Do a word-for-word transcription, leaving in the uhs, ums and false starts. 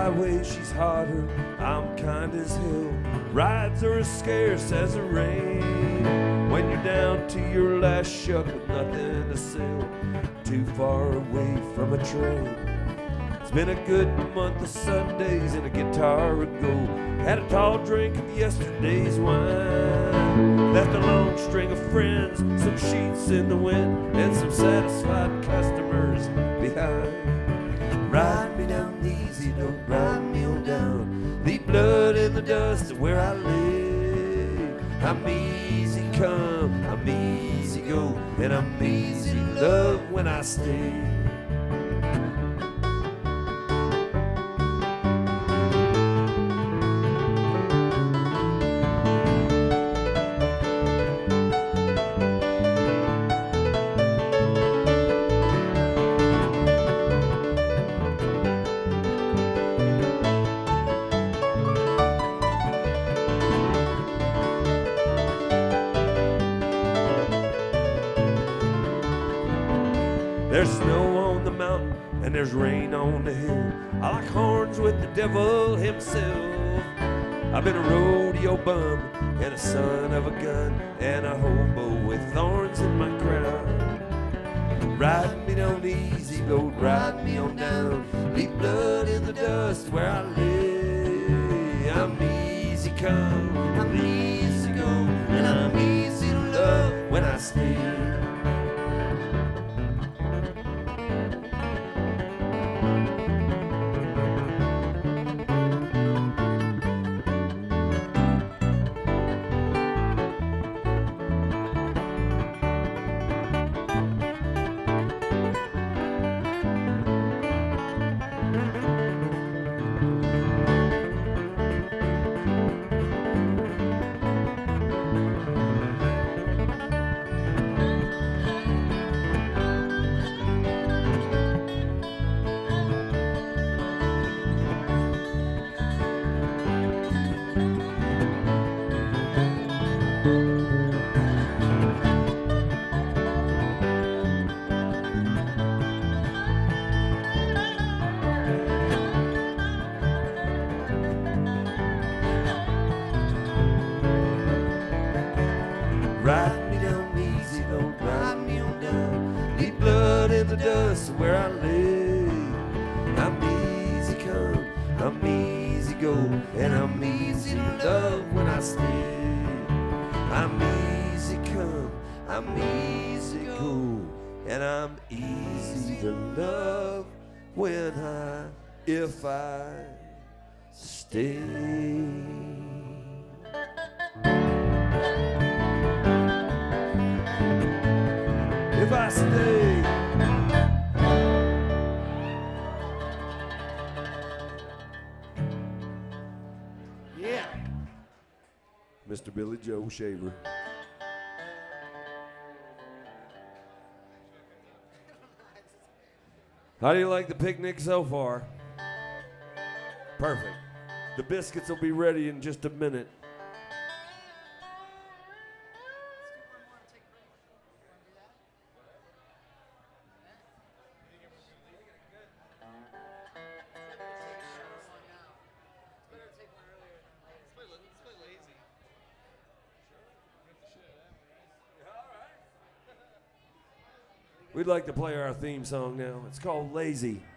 highway, she's hotter, I'm kind as hell. Rides are as scarce as the rain. When you're down to your last shuck with nothing to sell, too far away from a train. It's been a good month of Sundays and a guitar ago. Had a tall drink of yesterday's wine. Left a long string of friends, some sheets in the wind, and some satisfied customers behind. Ride me down easy, don't ride me on down. Leave blood in the dust of where I lay. I'm easy come, I'm easy go, and I'm easy love when I stay. There's snow on the mountain and there's rain on the hill. I like horns with the devil himself. I've been a rodeo bum and a son of a gun and a hobo with thorns in my crown. Ride me down easy, Lord, ride me on down. Leave blood in the dust where I lay. I'm easy come, I'm easy go, and I'm easy to love when I stay. Ride me down easy, don't ride me on down. Leave blood in the dust where I lay. I'm easy come, I'm easy go, and I'm easy to love when I stay. I'm easy come, I'm easy go, and I'm easy to love when I, if I stay. If I stay. Yeah. Mister Billy Joe Shaver. How do you like the picnic so far? Perfect. The biscuits will be ready in just a minute. We'd like to play our theme song now. It's called Lazy.